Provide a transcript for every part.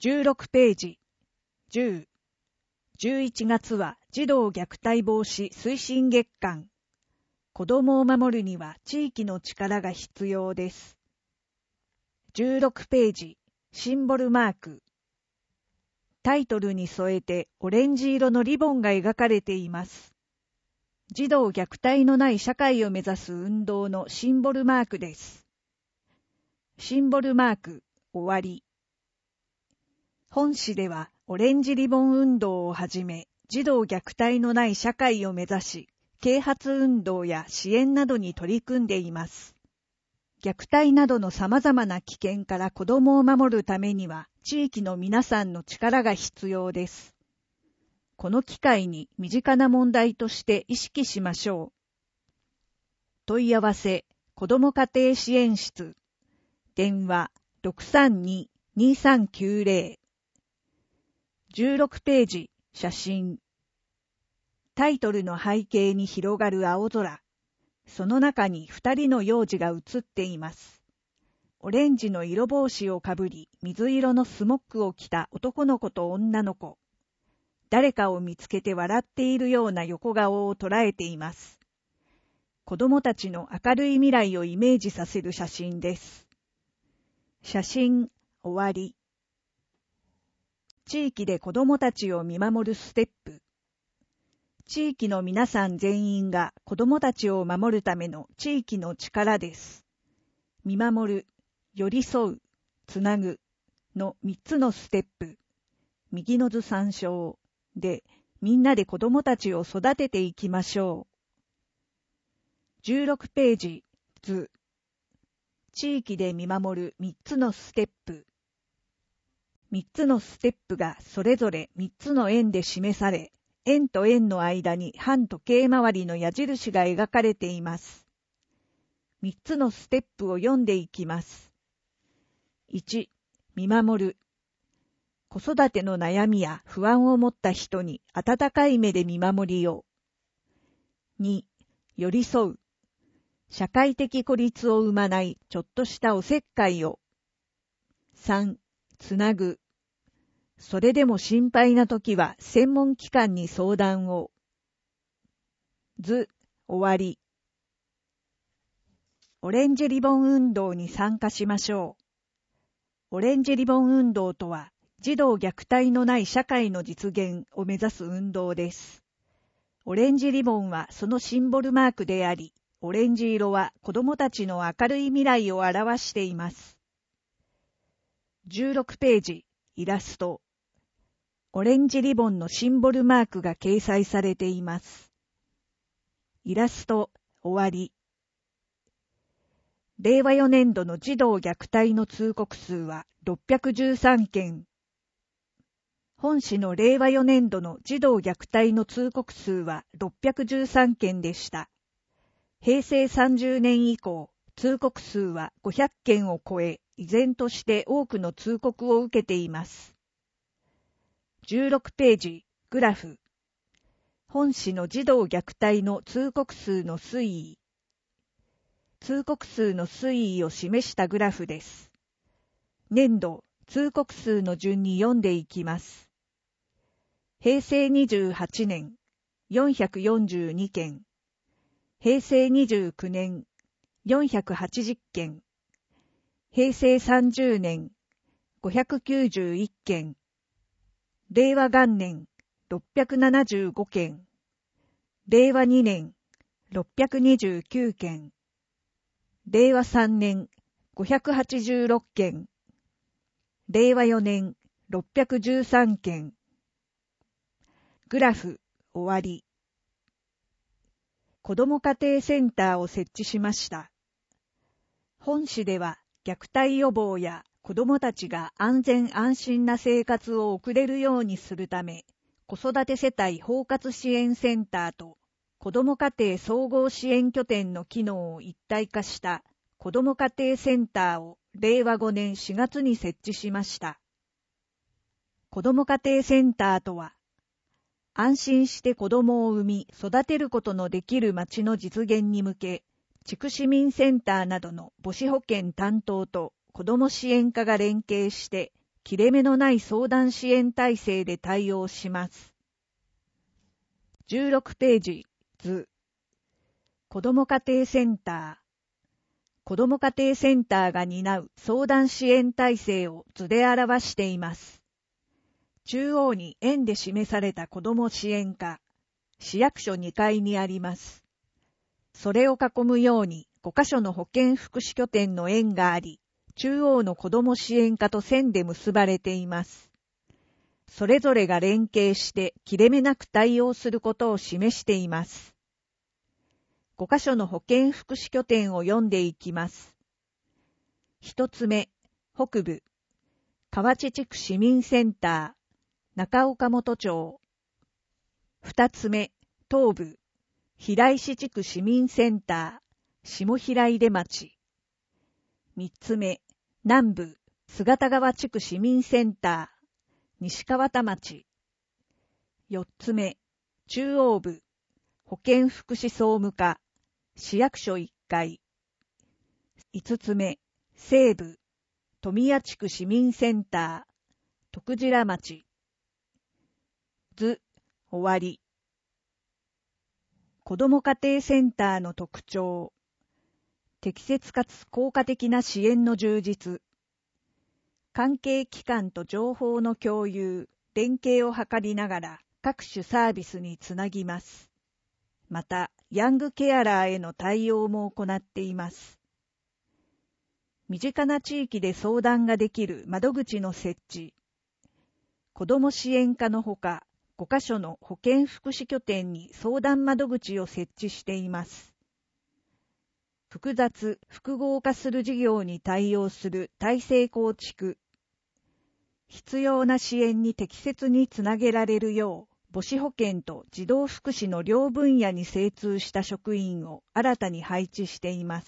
16ページ。10、11月は児童虐待防止推進月間。子どもを守るには地域の力が必要です。16ページ。シンボルマーク。タイトルに添えてオレンジ色のリボンが描かれています。児童虐待のない社会を目指す運動のシンボルマークです。シンボルマーク、終わり。本誌ではオレンジリボン運動をはじめ、児童虐待のない社会を目指し、啓発運動や支援などに取り組んでいます。虐待などの様々な危険から子どもを守るためには、地域の皆さんの力が必要です。この機会に身近な問題として意識しましょう。問い合わせ、子ども家庭支援室。電話、632-2390。16ページ、写真。タイトルの背景に広がる青空。その中に2人の幼児が写っています。オレンジの色帽子をかぶり、水色のスモックを着た男の子と女の子。誰かを見つけて笑っているような横顔を捉えています。子供たちの明るい未来をイメージさせる写真です。写真、終わり。地域で子供たちを見守るステップ。地域の皆さん全員が子供たちを守るための地域の力です。見守る、寄り添う、つなぐの3つのステップ。右の図参照でみんなで子供たちを育てていきましょう。16ページ、図。地域で見守る3つのステップ。3つのステップがそれぞれ3つの円で示され、円と円の間に反時計回りの矢印が描かれています。3つのステップを読んでいきます。1、見守る。子育ての悩みや不安を持った人に温かい目で見守りを。2、寄り添う。社会的孤立を生まないちょっとしたおせっかいを。3、つなぐ。それでも心配なときは専門機関に相談を。図、終わり。オレンジリボン運動に参加しましょう。オレンジリボン運動とは、児童虐待のない社会の実現を目指す運動です。オレンジリボンはそのシンボルマークであり、オレンジ色は子どもたちの明るい未来を表しています。16ページ、イラスト。オレンジリボンのシンボルマークが掲載されています。イラスト、終わり。令和4年度の児童虐待の通告数は613件。本誌の令和4年度の児童虐待の通告数は613件でした。平成30年以降、通告数は500件を超え、依然として多くの通告を受けています。16ページ、グラフ。本誌の児童虐待の通告数の推移。通告数の推移を示したグラフです。年度、通告数の順に読んでいきます。平成28年、442件。平成29年、480件。平成30年、591件。令和元年、675件。令和2年、629件。令和3年、586件。令和4年、613件。グラフ、終わり。子ども家庭センターを設置しました。本誌では、虐待予防や子どもたちが安全安心な生活を送れるようにするため、子育て世帯包括支援センターと子ども家庭総合支援拠点の機能を一体化した子ども家庭センターを令和5年4月に設置しました。子ども家庭センターとは、安心して子どもを産み育てることのできる町の実現に向け、地区市民センターなどの母子保健担当と子ども支援課が連携して、 切れ目のない相談支援体制で対応します。16ページ図。子ども家庭センター。子ども家庭センターが担う相談支援体制を図で表しています。中央に円で示された子ども支援課、市役所2階にあります。それを囲むように5カ所の保健福祉拠点の円があり、中央の子ども支援課と線で結ばれています。それぞれが連携して切れ目なく対応することを示しています。5カ所の保健福祉拠点を読んでいきます。一つ目、北部、河内地区市民センター、中岡本町。二つ目、東部、平石地区市民センター、下平出町。三つ目、南部、姿川地区市民センター、西川田町。四つ目、中央部、保健福祉総務課、市役所1階。五つ目、西部、富谷地区市民センター、徳白町。図、終わり。子ども家庭センターの特徴。適切かつ効果的な支援の充実。関係機関と情報の共有、連携を図りながら各種サービスにつなぎます。また、ヤングケアラーへの対応も行っています。身近な地域で相談ができる窓口の設置。子ども支援課のほか、5カ所の保健福祉拠点に相談窓口を設置しています。複雑・複合化する事業に対応する体制構築。必要な支援に適切につなげられるよう、母子保健と児童福祉の両分野に精通した職員を新たに配置しています。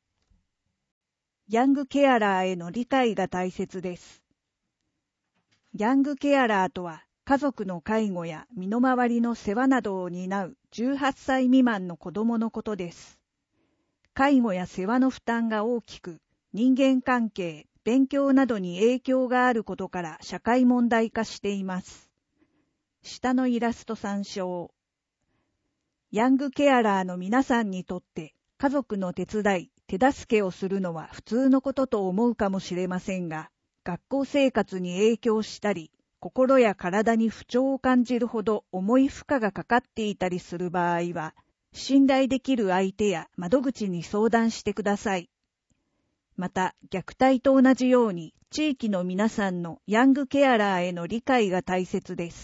ヤングケアラーへの理解が大切です。ヤングケアラーとは、家族の介護や身の回りの世話などを担う18歳未満の子供のことです。介護や世話の負担が大きく、人間関係、勉強などに影響があることから社会問題化しています。下のイラスト参照。ヤングケアラーの皆さんにとって家族の手伝い、手助けをするのは普通のことと思うかもしれませんが、学校生活に影響したり、心や体に不調を感じるほど重い負荷がかかっていたりする場合は、信頼できる相手や窓口に相談してください。また、虐待と同じように地域の皆さんのヤングケアラーへの理解が大切です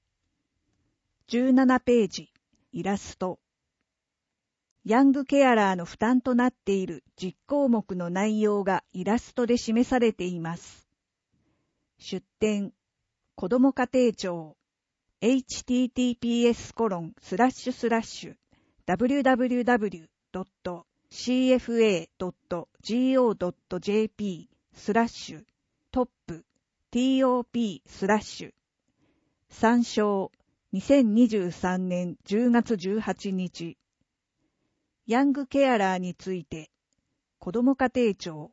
。17ページ、イラスト。ヤングケアラーの負担となっている10項目の内容がイラストで示されています。出典、子ども家庭庁、https://www.cfa.go.jp/ トップ top/ 参照2023年10月18日ヤングケアラーについて子ども家庭庁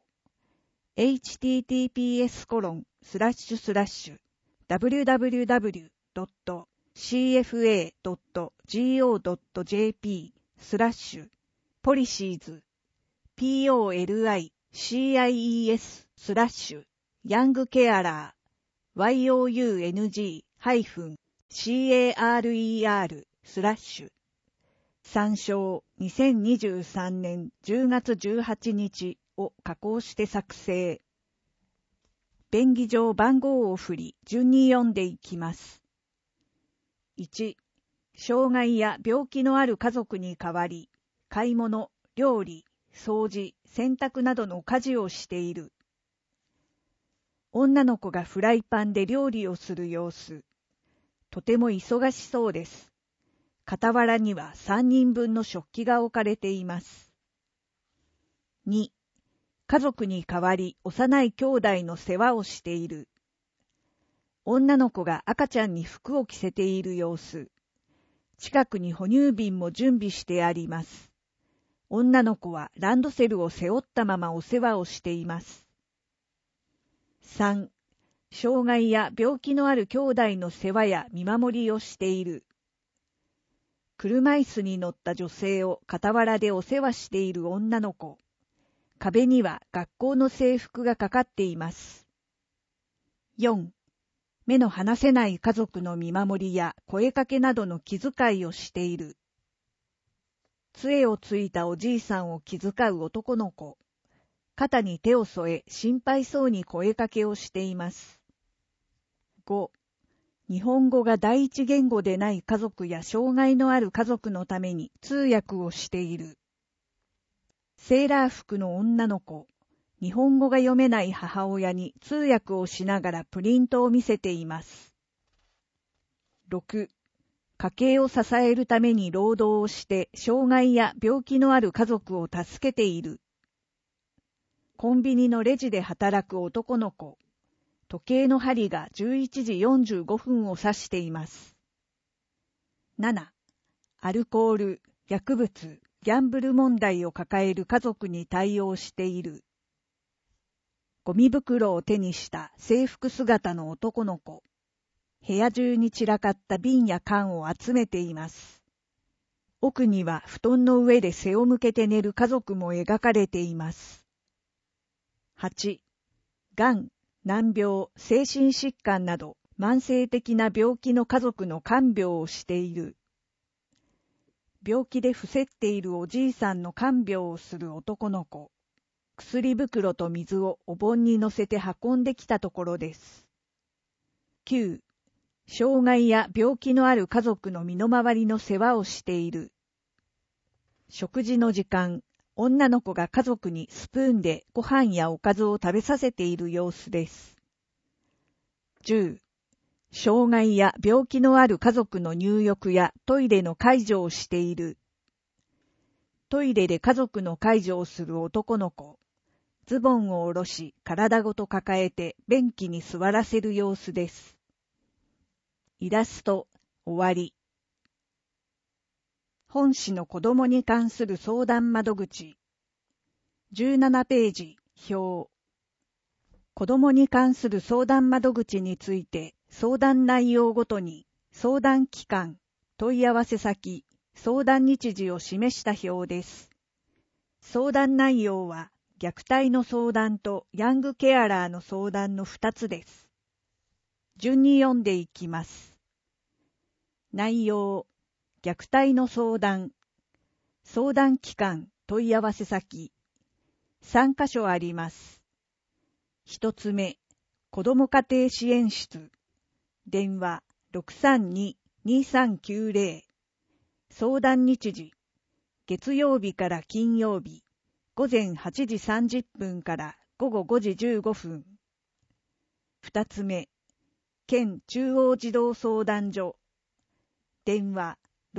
https://www.cfa.go.jp/ ポリシーズ policies/ ヤングケアラー young-carer/ 参照2023年10月18日を加工して作成。便宜上番号を振り順に読んでいきます。1、障害や病気のある家族に代わり、買い物、料理、掃除、洗濯などの家事をしている。女の子がフライパンで料理をする様子。とても忙しそうです。傍らには3人分の食器が置かれています。2、家族に代わり幼い兄弟の世話をしている。女の子が赤ちゃんに服を着せている様子。近くに哺乳瓶も準備してあります。女の子はランドセルを背負ったままお世話をしています。3、 障害や病気のある兄弟の世話や見守りをしている。車椅子に乗った女性を傍らでお世話している女の子。壁には学校の制服がかかっています。4. 目の離せない家族の見守りや声かけなどの気遣いをしている。杖をついたおじいさんを気遣う男の子。肩に手を添え心配そうに声かけをしています。5. 日本語が第一言語でない家族や障害のある家族のために通訳をしている。セーラー服の女の子。日本語が読めない母親に通訳をしながらプリントを見せています。6. 家計を支えるために労働をして障害や病気のある家族を助けている。コンビニのレジで働く男の子。時計の針が11時45分を指しています。7. アルコール、薬物、ギャンブル問題を抱える家族に対応している。ゴミ袋を手にした制服姿の男の子。部屋中に散らかった瓶や缶を集めています。奥には布団の上で背を向けて寝る家族も描かれています。8. がん、難病、精神疾患など慢性的な病気の家族の看病をしている。病気で伏せっているおじいさんの看病をする男の子。薬袋と水をお盆に乗せて運んできたところです。9. 障害や病気のある家族の身の回りの世話をしている。食事の時間、女の子が家族にスプーンでご飯やおかずを食べさせている様子です。10. 障害や病気のある家族の入浴やトイレの介助をしている。トイレで家族の介助をする男の子。ズボンを下ろし体ごと抱えて便器に座らせる様子です。イラスト終わり。本誌の子供に関する相談窓口。17ページ表。子供に関する相談窓口について相談内容ごとに相談期間、問い合わせ先、相談日時を示した表です。相談内容は虐待の相談とヤングケアラーの相談の2つです。順に読んでいきます。内容、虐待の相談、相談期間、問い合わせ先、3カ所あります。1つ目、子ども家庭支援室、電話 632-2390、相談日時、月曜日から金曜日、午前8時30分から午後5時15分。2つ目、県中央児童相談所。電話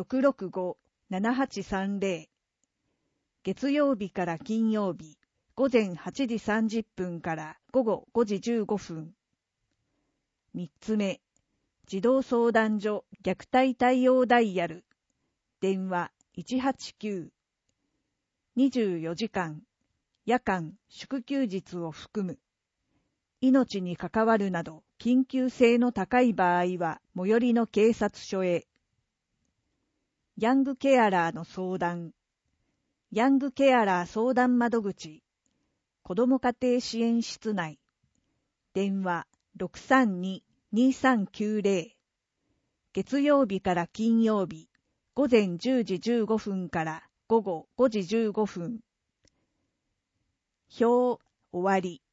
665-7830。月曜日から金曜日、午前8時30分から午後5時15分。3つ目、児童相談所虐待対応ダイヤル。電話189。24時間、夜間、祝休日を含む。命に関わるなど緊急性の高い場合は最寄りの警察署へ。ヤングケアラーの相談。ヤングケアラー相談窓口。子ども家庭支援室内。電話 632-2390。月曜日から金曜日、午前10時15分から午後5時15分。表終わり。